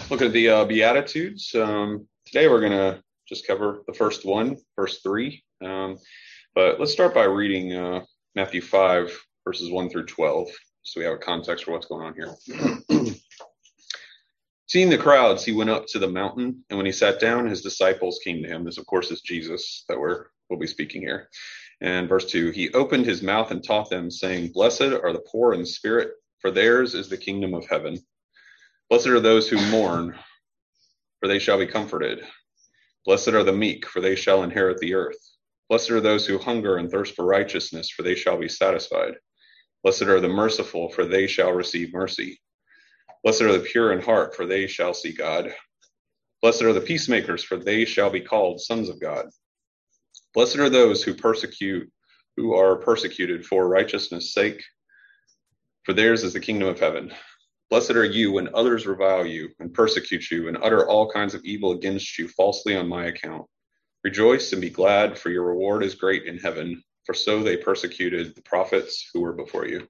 Look at the Beatitudes. Today we're going to just cover the first one, verse 3. But let's start by reading Matthew 5, verses 1 through 12, so we have a context for what's going on here. Seeing the crowds, he went up to the mountain, and when he sat down, his disciples came to him. This, of course, is Jesus that we'll be speaking here. And verse 2, he opened his mouth and taught them, saying, "Blessed are the poor in spirit, for theirs is the kingdom of heaven. Blessed are those who mourn, for they shall be comforted. Blessed are the meek, for they shall inherit the earth. Blessed are those who hunger and thirst for righteousness, for they shall be satisfied. Blessed are the merciful, for they shall receive mercy. Blessed are the pure in heart, for they shall see God. Blessed are the peacemakers, for they shall be called sons of God. Blessed are those who are persecuted for righteousness' sake, for theirs is the kingdom of heaven. Blessed are you when others revile you and persecute you and utter all kinds of evil against you falsely on my account. Rejoice and be glad, for your reward is great in heaven, for so they persecuted the prophets who were before you."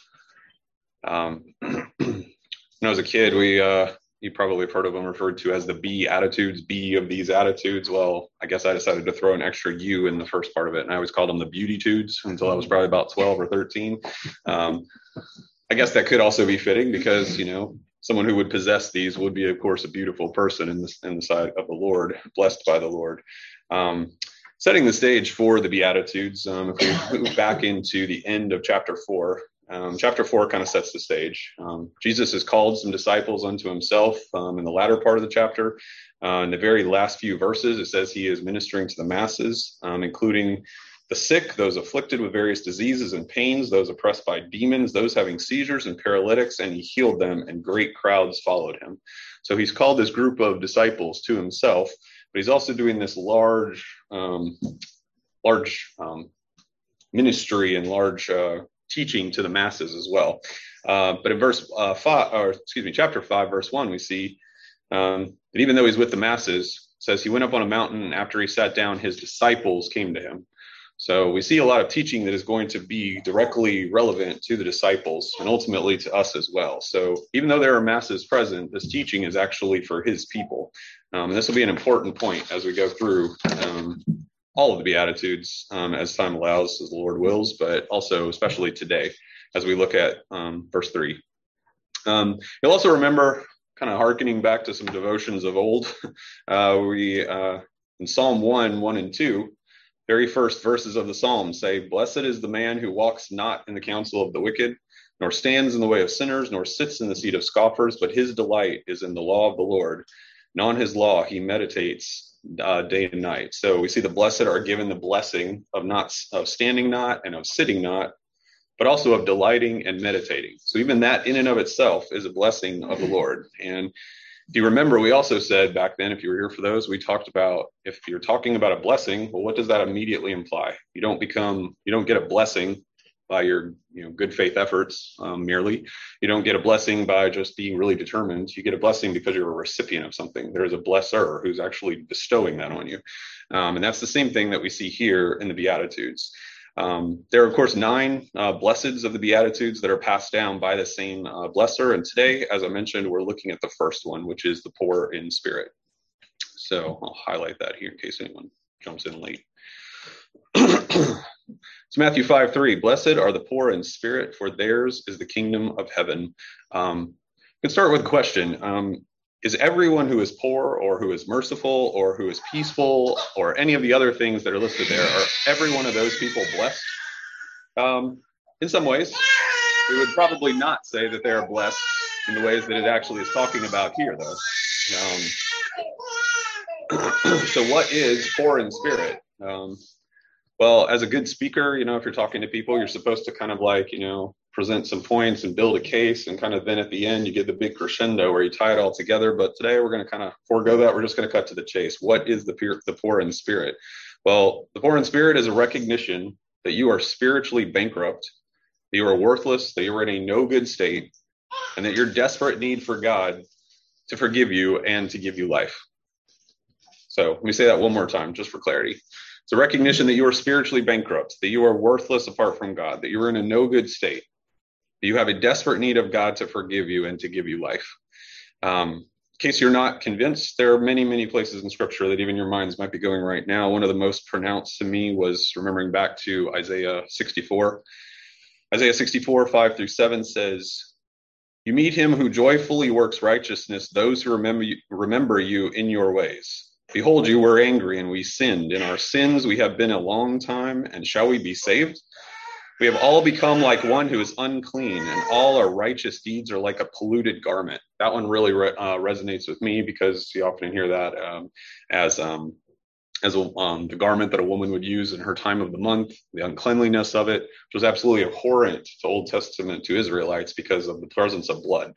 When I was a kid, you probably have heard of them referred to as the Beatitudes, B of these attitudes. Well, I guess I decided to throw an extra U in the first part of it, and I always called them the Beautytudes until I was probably about 12 or 13. I guess that could also be fitting because, someone who would possess these would be, of course, a beautiful person in the sight of the Lord, blessed by the Lord. Setting the stage for the Beatitudes, if we move back into the end of chapter 4, chapter 4 kind of sets the stage. Jesus has called some disciples unto himself in the latter part of the chapter. In the very last few verses, it says he is ministering to the masses, including the sick, those afflicted with various diseases and pains, those oppressed by demons, those having seizures and paralytics, and he healed them, and great crowds followed him. So he's called this group of disciples to himself, but he's also doing this large ministry and large teaching to the masses as well. But in chapter 5, verse 1, we see that even though he's with the masses, it says he went up on a mountain, and after he sat down, his disciples came to him. So we see a lot of teaching that is going to be directly relevant to the disciples and ultimately to us as well. So even though there are masses present, this teaching is actually for his people. And this will be an important point as we go through all of the Beatitudes as time allows, as the Lord wills, but also especially today as we look at verse 3. You'll also remember, kind of hearkening back to some devotions of old, in Psalm 1 and 2, very first verses of the Psalm say, "Blessed is the man who walks not in the counsel of the wicked, nor stands in the way of sinners, nor sits in the seat of scoffers, but his delight is in the law of the Lord. And on his law he meditates day and night." So we see the blessed are given the blessing of standing not and of sitting not, but also of delighting and meditating. So even that in and of itself is a blessing of the Lord. And if you remember, we also said back then, if you were here for those, we talked about if you're talking about a blessing, well, what does that immediately imply? You don't get a blessing by your good faith efforts merely. You don't get a blessing by just being really determined. You get a blessing because you're a recipient of something. There is a blesser who's actually bestowing that on you. And that's the same thing that we see here in the Beatitudes. There are, of course, 9 blesseds of the Beatitudes that are passed down by the same blesser. And today, as I mentioned, we're looking at the first one, which is the poor in spirit. So I'll highlight that here in case anyone jumps in late. It's Matthew 5:3. "Blessed are the poor in spirit, for theirs is the kingdom of heaven." We can start with a question. Is everyone who is poor or who is merciful or who is peaceful or any of the other things that are listed there, are every one of those people blessed? In some ways, we would probably not say that they are blessed in the ways that it actually is talking about here, though. So what is poor in spirit? Well, as a good speaker, if you're talking to people, you're supposed to kind of present some points and build a case, and kind of then at the end you get the big crescendo where you tie it all together. But today we're going to kind of forego that. We're just going to cut to the chase. What is the poor in spirit? Well, the poor in spirit is a recognition that you are spiritually bankrupt, that you are worthless, that you're in a no good state, and that you're desperate need for God to forgive you and to give you life. So let me say that one more time, just for clarity. It's a recognition that you are spiritually bankrupt, that you are worthless apart from God, that you're in a no good state, that you have a desperate need of God to forgive you and to give you life. case you're not convinced, there are many, many places in Scripture that even your minds might be going right now. One of the most pronounced to me was remembering back to Isaiah 64. Isaiah 64, 5-7 says, "You meet him who joyfully works righteousness, those who remember you in your ways. Behold, you were angry and we sinned. In our sins we have been a long time, and shall we be saved? We have all become like one who is unclean, and all our righteous deeds are like a polluted garment." That one really resonates with me, because you often hear that as the garment that a woman would use in her time of the month, the uncleanliness of it, which was absolutely abhorrent to Old Testament, to Israelites, because of the presence of blood.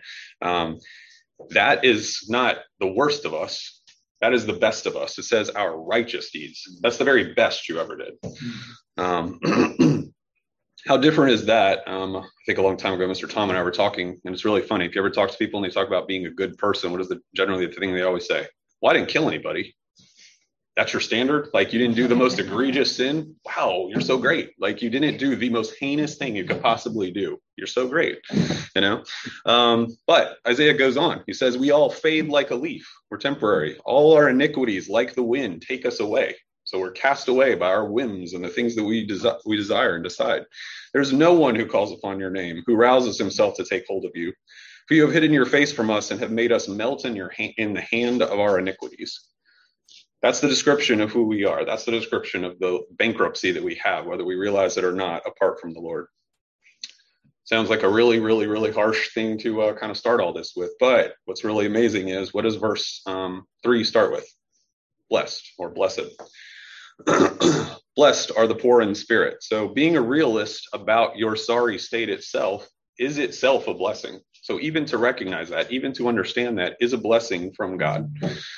That is not the worst of us. That is the best of us. It says our righteous deeds. That's the very best you ever did. How different is that? I think a long time ago, Mr. Tom and I were talking, and it's really funny. If you ever talk to people and they talk about being a good person, what is generally the thing they always say? Well, I didn't kill anybody. That's your standard? Like, you didn't do the most egregious sin? Wow, you're so great. Like, you didn't do the most heinous thing you could possibly do. You're so great, you know? But Isaiah goes on. He says, "We all fade like a leaf. We're temporary. All our iniquities, like the wind, take us away." So we're cast away by our whims and the things that we desire and decide. "There's no one who calls upon your name, who rouses himself to take hold of you. For you have hidden your face from us and have made us melt in the hand of our iniquities." That's the description of who we are. That's the description of the bankruptcy that we have, whether we realize it or not, apart from the Lord. Sounds like a really, really, really harsh thing to kind of start all this with. But what's really amazing is, what does verse 3 start with? Blessed, or blessed. Blessed are the poor in spirit. So being a realist about your sorry state itself is itself a blessing. So even to recognize that, even to understand that, is a blessing from God.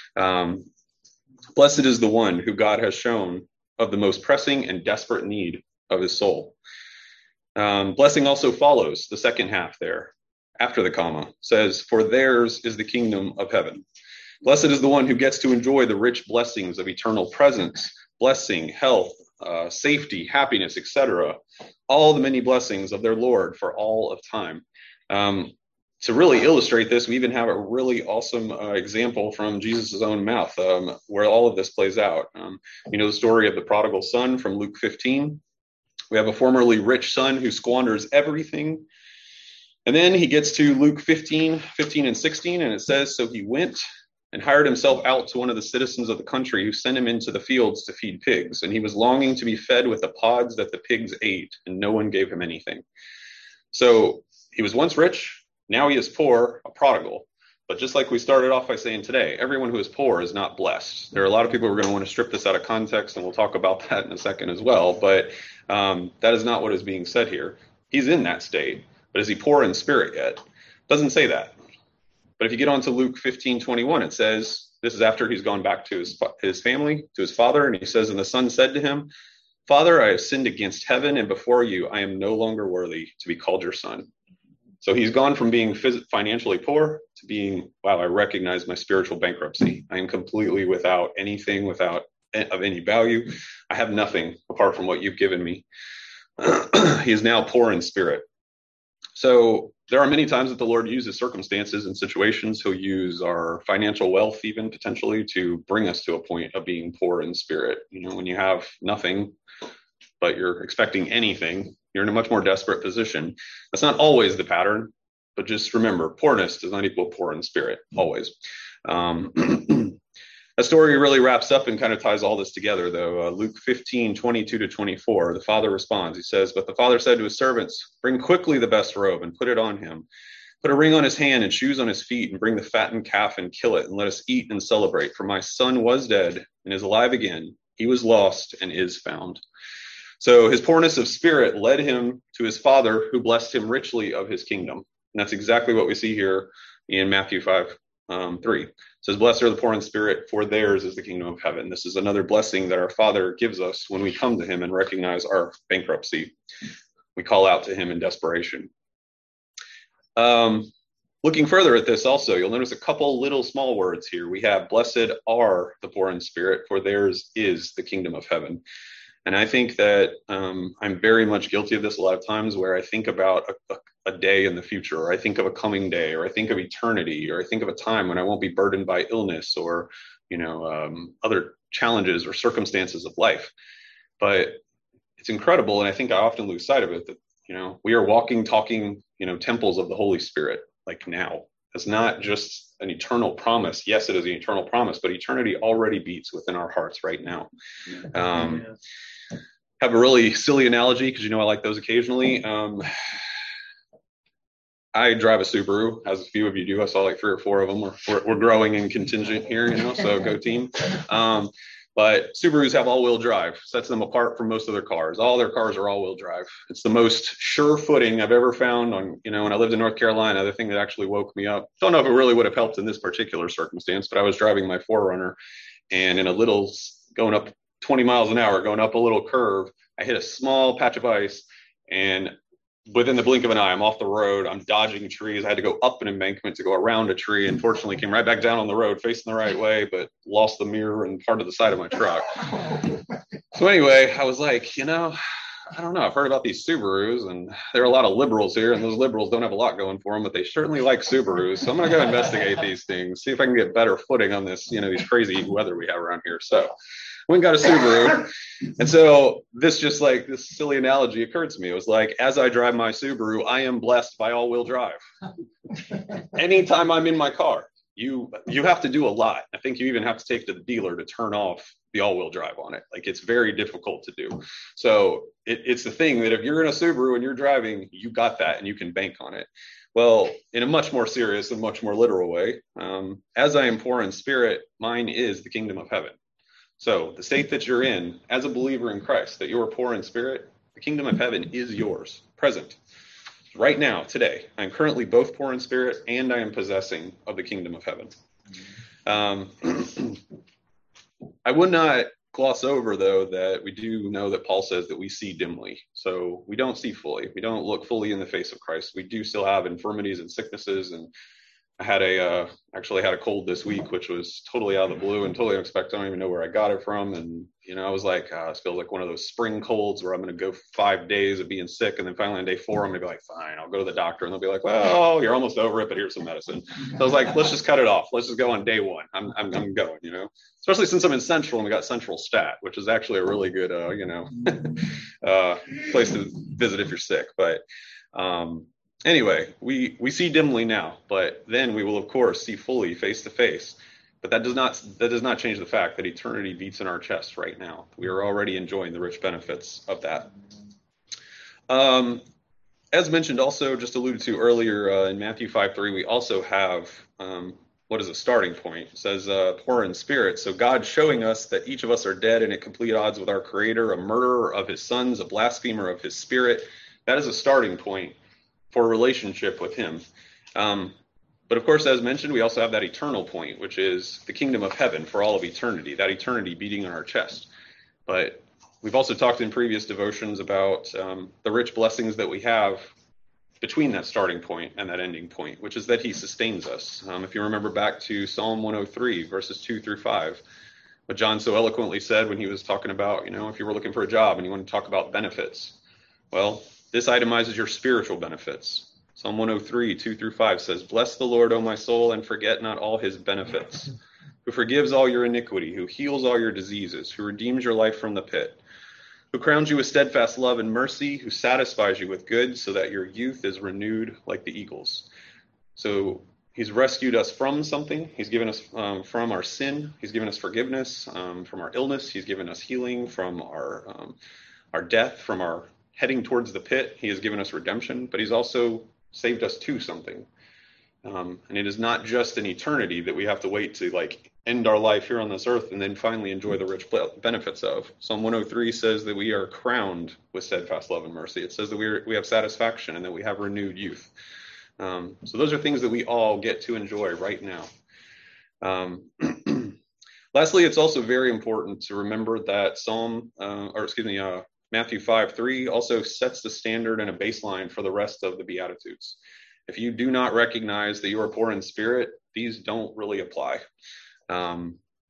Blessed is the one who God has shown of the most pressing and desperate need of his soul. Blessing also follows the second half there, after the comma, says, "For theirs is the kingdom of heaven." Blessed is the one who gets to enjoy the rich blessings of eternal presence, blessing, health, safety, happiness, etc. All the many blessings of their Lord for all of time. To really illustrate this, we even have a really awesome example from Jesus' own mouth, where all of this plays out. You know the story of the prodigal son from Luke 15. We have a formerly rich son who squanders everything. And then he gets to Luke 15 and 16, and it says, "So he went and hired himself out to one of the citizens of the country, who sent him into the fields to feed pigs. And he was longing to be fed with the pods that the pigs ate, and no one gave him anything." So he was once rich. Now he is poor, a prodigal. But just like we started off by saying today, everyone who is poor is not blessed. There are a lot of people who are going to want to strip this out of context, and we'll talk about that in a second as well. But that is not what is being said here. He's in that state, but is he poor in spirit yet? Doesn't say that. But if you get on to Luke 15:21, it says, this is after he's gone back to his family, to his father, and he says, "And the son said to him, 'Father, I have sinned against heaven and before you. I am no longer worthy to be called your son.'" So he's gone from being financially poor to being, wow, I recognize my spiritual bankruptcy. I am completely without anything, of any value. I have nothing apart from what you've given me. He is now poor in spirit. So there are many times that the Lord uses circumstances and situations. He'll use our financial wealth, even potentially, to bring us to a point of being poor in spirit. You know, when you have nothing, but you're expecting anything, you're in a much more desperate position. That's not always the pattern, but just remember, poorness does not equal poor in spirit, always. A story really wraps up and kind of ties all this together, though. Luke 15:22-24, the father responds. He says, "But the father said to his servants, 'Bring quickly the best robe and put it on him. Put a ring on his hand and shoes on his feet, and bring the fattened calf and kill it, and let us eat and celebrate. For my son was dead and is alive again. He was lost and is found.'" So his poorness of spirit led him to his father, who blessed him richly of his kingdom. And that's exactly what we see here in Matthew 5:3. It says, "Blessed are the poor in spirit, for theirs is the kingdom of heaven." This is another blessing that our Father gives us when we come to him and recognize our bankruptcy. We call out to him in desperation. Looking further at this also, you'll notice a couple little small words here. We have, "Blessed are the poor in spirit, for theirs is the kingdom of heaven." And I think that I'm very much guilty of this a lot of times, where I think about a day in the future, or I think of a coming day, or I think of eternity, or I think of a time when I won't be burdened by illness or, other challenges or circumstances of life. But it's incredible. And I think I often lose sight of it that, we are walking, talking, temples of the Holy Spirit, like now. It's not just an eternal promise. Yes, it is an eternal promise, but eternity already beats within our hearts right now. Have a really silly analogy, because I like those occasionally. I drive a Subaru, as a few of you do. I saw like 3 or 4 of them. We're growing in contingent here, so go team. But Subarus have all-wheel drive, sets them apart from most of their cars. All their cars are all-wheel drive. It's the most sure footing I've ever found on, when I lived in North Carolina, the thing that actually woke me up. Don't know if it really would have helped in this particular circumstance, but I was driving my 4Runner, and in going up 20 miles an hour, going up a little curve, I hit a small patch of ice, and within the blink of an eye, I'm off the road. I'm dodging trees. I had to go up an embankment to go around a tree. Unfortunately, came right back down on the road, facing the right way, but lost the mirror and part of the side of my truck. So anyway, I was like, I don't know. I've heard about these Subarus, and there are a lot of liberals here, and those liberals don't have a lot going for them, but they certainly like Subarus. So I'm going to go investigate these things, see if I can get better footing on this, these crazy weather we have around here. So went and got a Subaru. And so this silly analogy occurred to me. It was like, as I drive my Subaru, I am blessed by all-wheel drive. Anytime I'm in my car, you have to do a lot. I think you even have to take to the dealer to turn off the all-wheel drive on it. Like, it's very difficult to do. So it's the thing that if you're in a Subaru and you're driving, you got that and you can bank on it. Well, in a much more serious and much more literal way, as I am poor in spirit, mine is the kingdom of heaven. So the state that you're in as a believer in Christ, that you are poor in spirit, the kingdom of heaven is yours, present. Right now, today, I'm currently both poor in spirit and I am possessing of the kingdom of heaven. I would not gloss over, though, that we do know that Paul says that we see dimly. So we don't see fully. We don't look fully in the face of Christ. We do still have infirmities and sicknesses, and I had actually had a cold this week, which was totally out of the blue and totally unexpected. I don't even know where I got it from. And, I was like, this feels like one of those spring colds where I'm going to go 5 days of being sick. And then finally on day 4, I'm going to be like, fine, I'll go to the doctor. And they'll be like, well, you're almost over it, but here's some medicine. So I was like, let's just cut it off. Let's just go on day 1. I'm going, especially since I'm in Central and we got Central Stat, which is actually a really good, place to visit if you're sick. But, anyway, we see dimly now, but then we will, of course, see fully face to face. But that does not change the fact that eternity beats in our chest right now. We are already enjoying the rich benefits of that. As mentioned, also just alluded to earlier in Matthew 5:3, we also have what is a starting point. It says poor in spirit. So God showing us that each of us are dead and at complete odds with our Creator, a murderer of His sons, a blasphemer of His Spirit. That is a starting point for a relationship with Him. But of course, as mentioned, we also have that eternal point, which is the kingdom of heaven for all of eternity, that eternity beating on our chest. But we've also talked in previous devotions about the rich blessings that we have between that starting point and that ending point, which is that He sustains us. If you remember back to Psalm 103, verses 2-5, what John so eloquently said when he was talking about, if you were looking for a job and you want to talk about benefits, well, this itemizes your spiritual benefits. Psalm 103, 2-5 says, "Bless the Lord, O my soul, and forget not all His benefits, who forgives all your iniquity, who heals all your diseases, who redeems your life from the pit, who crowns you with steadfast love and mercy, who satisfies you with good, so that your youth is renewed like the eagles." So He's rescued us from something. He's given us from our sin. He's given us forgiveness from our illness. He's given us healing from our death, from our heading towards the pit. He has given us redemption, but He's also saved us to something. And it is not just an eternity that we have to wait to end our life here on this earth and then finally enjoy the rich benefits of. Psalm 103 says that we are crowned with steadfast love and mercy. It says that we have satisfaction and that we have renewed youth. So those are things that we all get to enjoy right now. Lastly, it's also very important to remember that Matthew 5:3 also sets the standard and a baseline for the rest of the Beatitudes. If you do not recognize that you are poor in spirit, these don't really apply.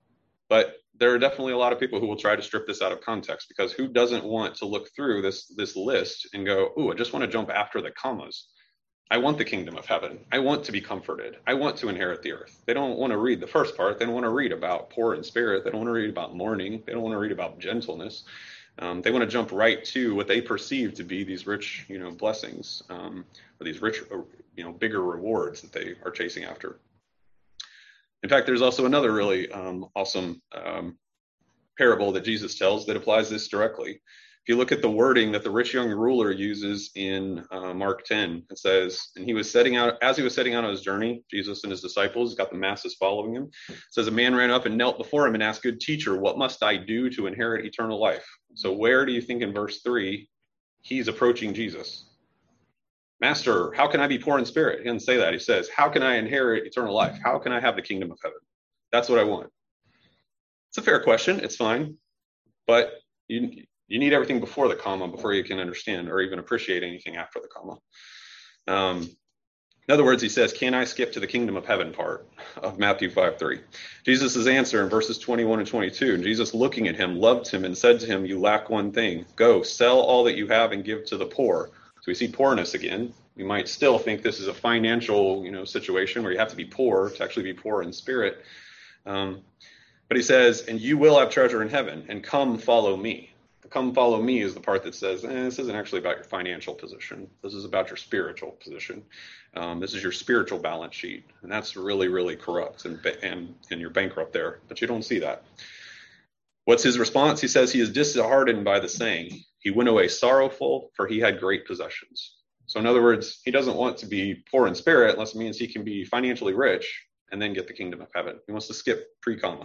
But there are definitely a lot of people who will try to strip this out of context, because who doesn't want to look through this list and go, "Ooh, I just want to jump after the commas. I want the kingdom of heaven. I want to be comforted. I want to inherit the earth." They don't want to read the first part. They don't want to read about poor in spirit. They don't want to read about mourning. They don't want to read about gentleness. They want to jump right to what they perceive to be these rich, blessings, or these rich, bigger rewards that they are chasing after. In fact, there's also another really awesome parable that Jesus tells that applies this directly. If you look at the wording that the rich young ruler uses in Mark 10, it says, and as he was setting out on his journey, Jesus and his disciples, got the masses following him. It says, a man ran up and knelt before him and asked, "Good teacher, what must I do to inherit eternal life?" So where do you think in verse 3 he's approaching Jesus? "Master, how can I be poor in spirit?" He doesn't say that. He says, "How can I inherit eternal life? How can I have the kingdom of heaven? That's what I want." It's a fair question. It's fine. But you need everything before the comma before you can understand or even appreciate anything after the comma. In other words, he says, "Can I skip to the kingdom of heaven" part of Matthew 5:3? Jesus' answer in verses 21 and 22, and Jesus, looking at him, loved him and said to him, "You lack one thing. Go, sell all that you have and give to the poor." So we see poorness again. We might still think this is a financial, situation where you have to be poor to actually be poor in spirit. But he says, "And you will have treasure in heaven, and come follow me." The "come follow me" is the part that says, this isn't actually about your financial position. This is about your spiritual position. This is your spiritual balance sheet. And that's really, really corrupt, and you're bankrupt there. But you don't see that. What's his response? He says he is disheartened by the saying. He went away sorrowful, for he had great possessions. So in other words, he doesn't want to be poor in spirit unless it means he can be financially rich and then get the kingdom of heaven. He wants to skip pre-comma.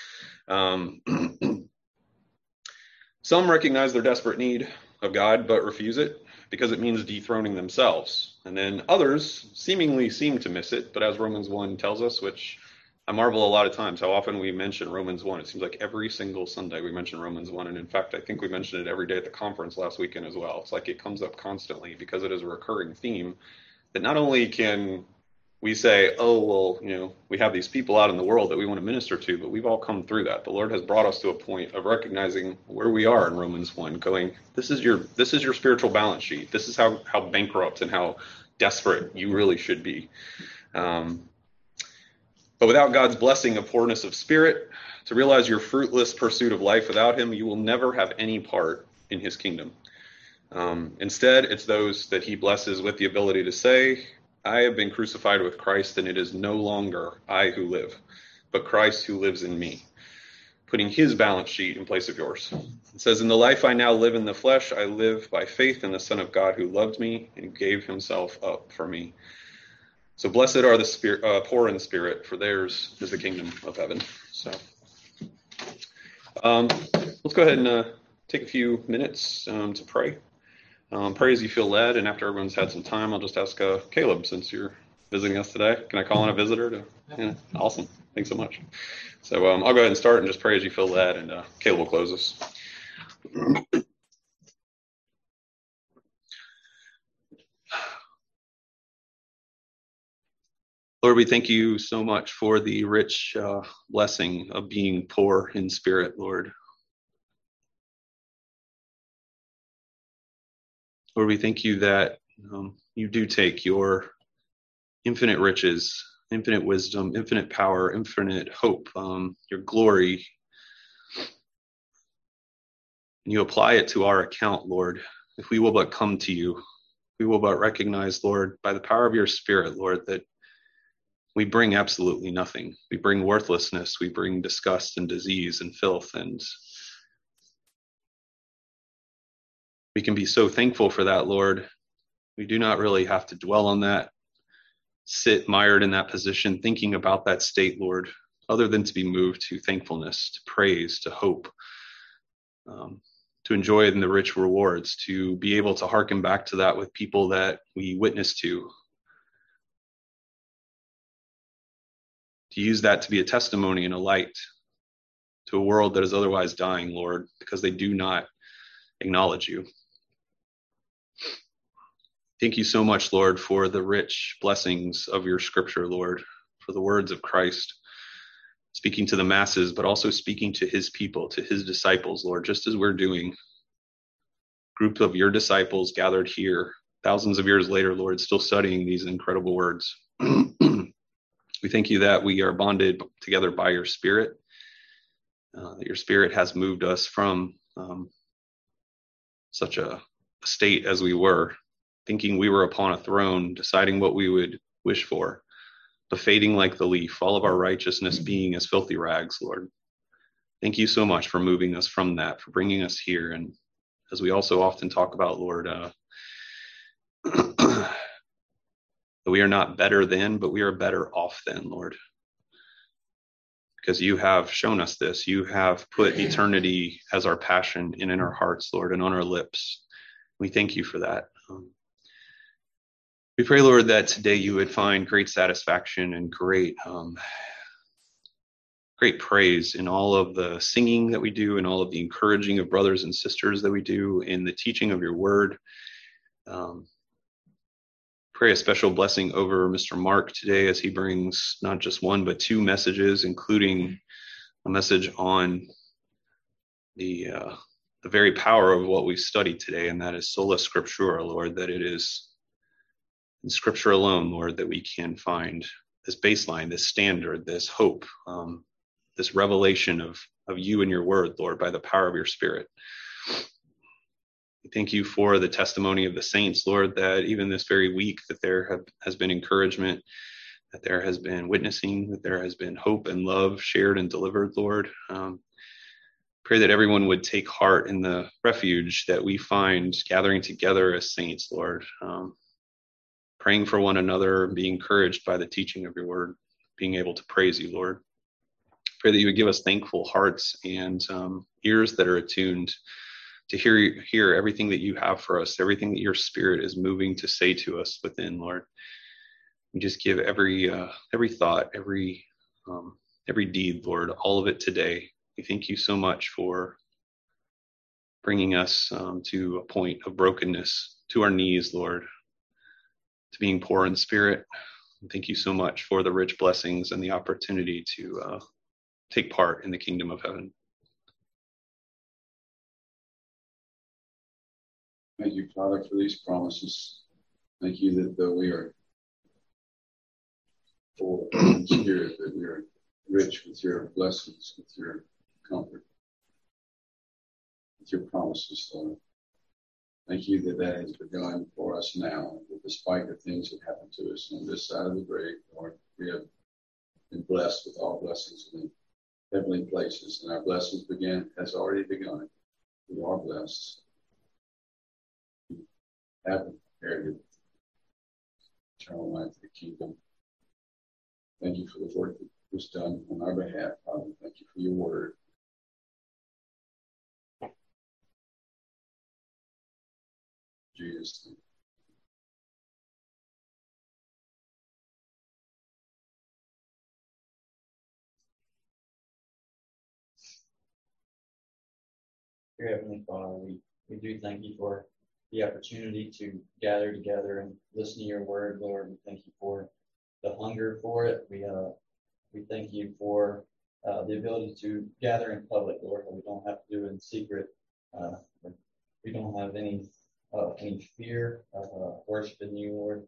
Some recognize their desperate need of God, but refuse it because it means dethroning themselves. And then others seemingly seem to miss it, but as Romans 1 tells us, which I marvel a lot of times how often we mention Romans 1. It seems like every single Sunday we mention Romans 1. And in fact, I think we mentioned it every day at the conference last weekend as well. It's like it comes up constantly because it is a recurring theme that not only can we say, "Oh, well, we have these people out in the world that we want to minister to," but we've all come through that. The Lord has brought us to a point of recognizing where we are in Romans 1, going, this is your spiritual balance sheet. This is how bankrupt and how desperate you really should be. But without God's blessing of poorness of spirit, to realize your fruitless pursuit of life without him, you will never have any part in his kingdom. Instead, it's those that he blesses with the ability to say, "I have been crucified with Christ, and it is no longer I who live, but Christ who lives in me," putting his balance sheet in place of yours. It says, "In the life I now live in the flesh, I live by faith in the Son of God who loved me and gave himself up for me." So blessed are the poor in spirit, for theirs is the kingdom of heaven. So let's go ahead and take a few minutes to pray. Pray as you feel led, and after everyone's had some time, I'll just ask Caleb, since you're visiting us today. Can I call on a visitor? Awesome. Thanks so much. So I'll go ahead and start and just pray as you feel led, and Caleb will close us. Lord, we thank you so much for the rich blessing of being poor in spirit, Lord. Lord, we thank you that you do take your infinite riches, infinite wisdom, infinite power, infinite hope, your glory, and you apply it to our account, Lord. If we will but come to you, we will but recognize, Lord, by the power of your Spirit, Lord, that we bring absolutely nothing. We bring worthlessness. We bring disgust and disease and filth. And we can be so thankful for that, Lord. We do not really have to dwell on that, sit mired in that position, thinking about that state, Lord, other than to be moved to thankfulness, to praise, to hope, to enjoy in the rich rewards, to be able to hearken back to that with people that we witness to use that to be a testimony and a light to a world that is otherwise dying, Lord, because they do not acknowledge you. Thank you so much, Lord, for the rich blessings of your scripture, Lord, for the words of Christ. speaking to the masses, but also speaking to his people, to his disciples, Lord, just as we're doing. Group of your disciples gathered here thousands of years later, Lord, still studying these incredible words. We thank you that we are bonded together by your Spirit, that your Spirit has moved us from such a state as we were, thinking we were upon a throne, deciding what we would wish for, but fading like the leaf, all of our righteousness being as filthy rags, Lord. Thank you so much for moving us from that, for bringing us here. And as we also often talk about, Lord, that we are not better than, but we are better off than, Lord. Because you have shown us this. You have put eternity as our passion and in our hearts, Lord, and on our lips. We thank you for that. We pray, Lord, that today you would find great satisfaction and great praise in all of the singing that we do and all of the encouraging of brothers and sisters that we do in the teaching of your word. Pray a special blessing over Mr. Mark today as he brings not just one, but two messages, including a message on the very power of what we studied today, and that is sola scriptura, Lord, that it is in Scripture alone, Lord, that we can find this baseline, this standard, this hope, this revelation of you and your word, Lord, by the power of your Spirit. We thank you for the testimony of the saints, Lord, that even this very week that there has been encouragement, that there has been witnessing, that there has been hope and love shared and delivered, Lord. Pray that everyone would take heart in the refuge that we find gathering together as saints, Lord. Praying for one another, being encouraged by the teaching of your word, being able to praise you, Lord. Pray that you would give us thankful hearts and ears that are attuned to hear everything that you have for us, everything that your Spirit is moving to say to us within, Lord. We just give every thought, every deed, Lord, all of it today. We thank you so much for bringing us to a point of brokenness, to our knees, Lord, to being poor in spirit. Thank you so much for the rich blessings and the opportunity to take part in the kingdom of heaven. Thank you, Father, for these promises. Thank you that though we are full in spirit, that we are rich with your blessings, with your comfort, with your promises, Lord. Thank you that that has begun for us now, that despite the things that happen to us on this side of the grave, Lord, we have been blessed with all blessings in heavenly places, and our blessings has already begun. We are blessed. Have inherited eternal life of the kingdom. Thank you for the work that was done on our behalf, Father. Thank you for your word. Jesus. Dear Heavenly Father, we do thank you for the opportunity to gather together and listen to your word, Lord. We thank you for the hunger for it. We thank you for the ability to gather in public, Lord, that we don't have to do it in secret. We don't have any fear of worshiping you, Lord.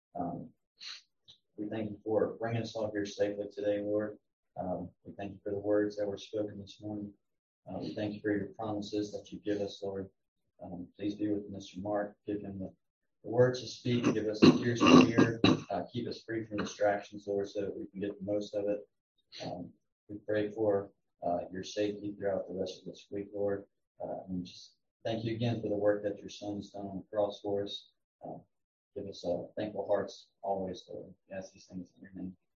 We thank you for bringing us all here safely today, Lord. We thank you for the words that were spoken this morning. We thank you for your promises that you give us, Lord. Please be with Mr. Mark. Give him the words to speak. Give us the ears to hear. Keep us free from distractions, Lord, so that we can get the most of it. We pray for your safety throughout the rest of this week, Lord. And just thank you again for the work that your Son has done on the cross for us. Give us thankful hearts always, Lord. We ask these things in your name.